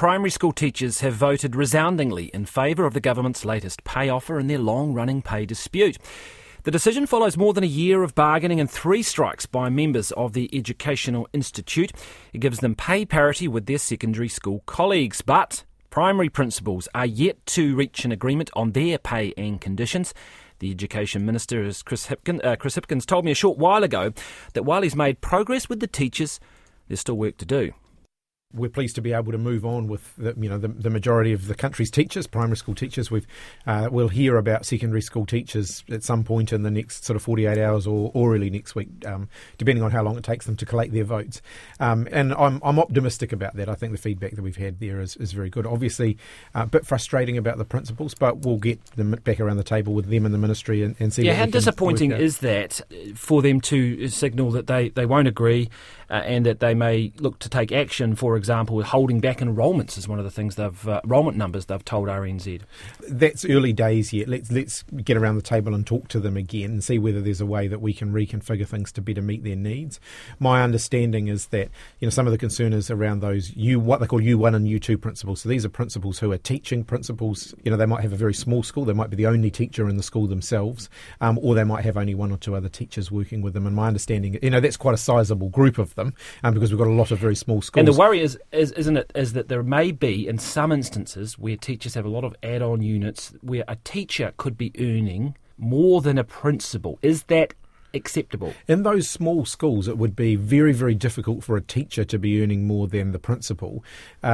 primary school teachers have voted resoundingly in favour of the government's latest pay offer in their long-running pay dispute. The decision follows more than a year of bargaining and 3 strikes by members of the Educational Institute. It gives them pay parity with their secondary school colleagues, but primary principals are yet to reach an agreement on their pay and conditions. The Education Minister, Chris Hipkins, told me a short while ago that while he's made progress with the teachers, there's still work to do. We're pleased to be able to move on with the majority of the country's teachers, primary school teachers. We'll hear about secondary school teachers at some point in the next sort of 48 hours or early next week, depending on how long it takes them to collate their votes. And I'm optimistic about that. I think the feedback that we've had there is very good. Obviously, a bit frustrating about the principals, but we'll get them back around the table with them in the ministry and see. Yeah, how disappointing is that for them to signal that they won't agree and that they may look to take action, for example, holding back enrolments is one of the things enrolment numbers they've told RNZ. That's early days yet. Let's get around the table and talk to them again and see whether there's a way that we can reconfigure things to better meet their needs. My understanding is that some of the concern is around those what they call U1 and U2 principals. So these are principals who are teaching principals. They might have a very small school. They might be the only teacher in the school themselves, or they might have only 1 or 2 other teachers working with them. And my understanding, that's quite a sizable group of them, because we've got a lot of very small schools. And the worry is that there may be, in some instances, where teachers have a lot of add-on units, where a teacher could be earning more than a principal. Is that acceptable? In those small schools, it would be very, very difficult for a teacher to be earning more than the principal,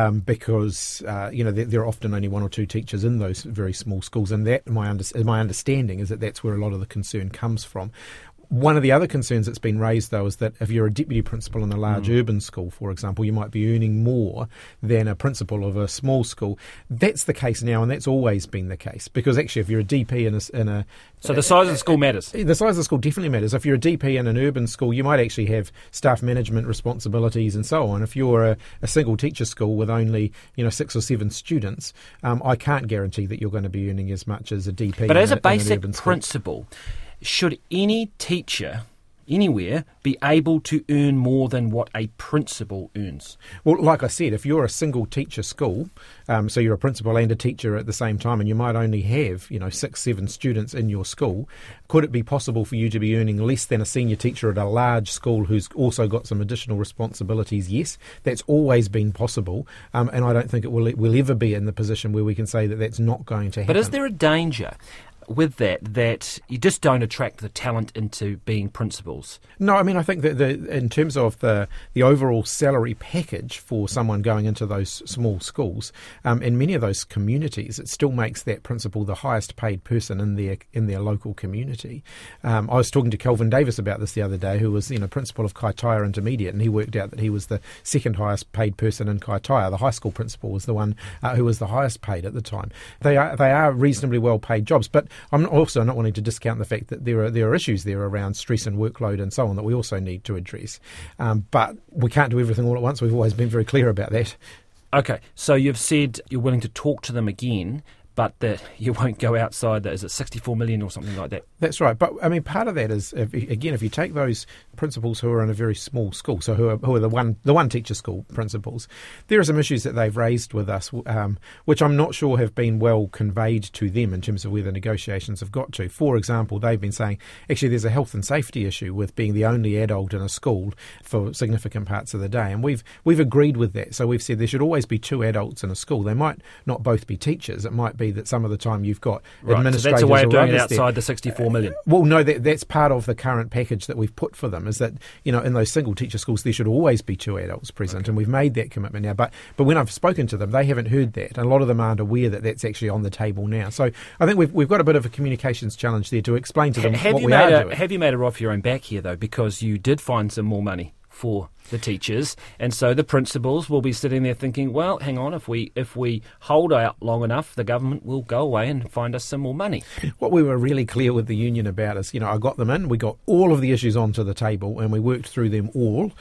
because there are often only 1 or 2 teachers in those very small schools, and that my understanding is that that's where a lot of the concern comes from. One of the other concerns that's been raised, though, is that if you're a deputy principal in a large urban school, for example, you might be earning more than a principal of a small school. That's the case now, and that's always been the case. Because actually, if you're a DP in a so the size of the school matters. The size of the school definitely matters. If you're a DP in an urban school, you might actually have staff management responsibilities and so on. If you're a single teacher school with only 6 or 7 students, I can't guarantee that you're going to be earning as much as a DP. But as a basic urban principle, should any teacher anywhere be able to earn more than what a principal earns? Well, like I said, if you're a single teacher school, so you're a principal and a teacher at the same time, and you might only have 6, 7 students in your school, could it be possible for you to be earning less than a senior teacher at a large school who's also got some additional responsibilities? Yes, that's always been possible, and I don't think it will ever be in the position where we can say that that's not going to happen. But is there a danger with that you just don't attract the talent into being principals? No, I mean, I think that in terms of the overall salary package for someone going into those small schools, in many of those communities, it still makes that principal the highest paid person in their local community. I was talking to Kelvin Davis about this the other day, who was principal of Kaitaia Intermediate, and he worked out that he was the second highest paid person in Kaitaia. The high school principal was the one who was the highest paid at the time. They are reasonably well paid jobs, but I'm also not wanting to discount the fact that there are issues there around stress and workload and so on that we also need to address. But we can't do everything all at once. We've always been very clear about that. Okay, so you've said you're willing to talk to them again, but that you won't go outside that. Is it 64 million or something like that? That's right. But, I mean, part of that is, if you take those principals who are in a very small school, so who are the one teacher school principals, there are some issues that they've raised with us, which I'm not sure have been well conveyed to them in terms of where the negotiations have got to. For example, they've been saying, actually, there's a health and safety issue with being the only adult in a school for significant parts of the day. And we've agreed with that. So we've said there should always be 2 adults in a school. They might not both be teachers. It might be that some of the time you've got administrators. So that's a way of doing it outside there. The 64 million. Well, no, that's part of the current package that we've put for them, is that, in those single teacher schools, there should always be 2 adults present, and we've made that commitment now. But when I've spoken to them, they haven't heard that, and a lot of them aren't aware that that's actually on the table now. So I think we've got a bit of a communications challenge there to explain to them what we are doing. Have you made it off your own back here, though, because you did find some more money for the teachers, and so the principals will be sitting there thinking, well, hang on, if we hold out long enough, the government will go away and find us some more money. What we were really clear with the union about is, I got them in, we got all of the issues onto the table, and we worked through them all,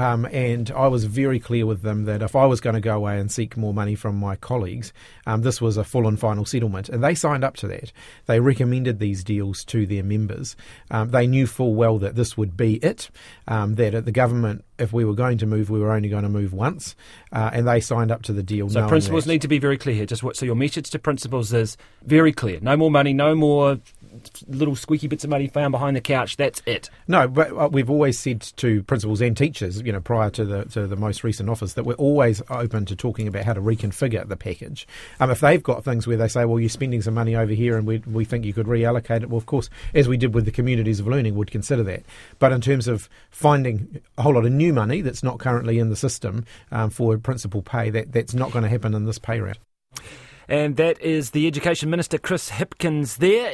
and I was very clear with them that if I was going to go away and seek more money from my colleagues, this was a full and final settlement, and they signed up to that. They recommended these deals to their members. They knew full well that this would be it, that the government if we were going to move, we were only going to move once, and they signed up to the deal. So principals need to be very clear here. So your message to principals is very clear. No more money, no more little squeaky bits of money found behind the couch. That's it. No, but we've always said to principals and teachers, prior to the most recent offers, that we're always open to talking about how to reconfigure the package. If they've got things where they say, well, you're spending some money over here and we think you could reallocate it, well, of course, as we did with the communities of learning, would consider that. But in terms of finding a whole lot of new money that's not currently in the system for principal pay, that's not going to happen in this pay round. And that is the Education Minister, Chris Hipkins there.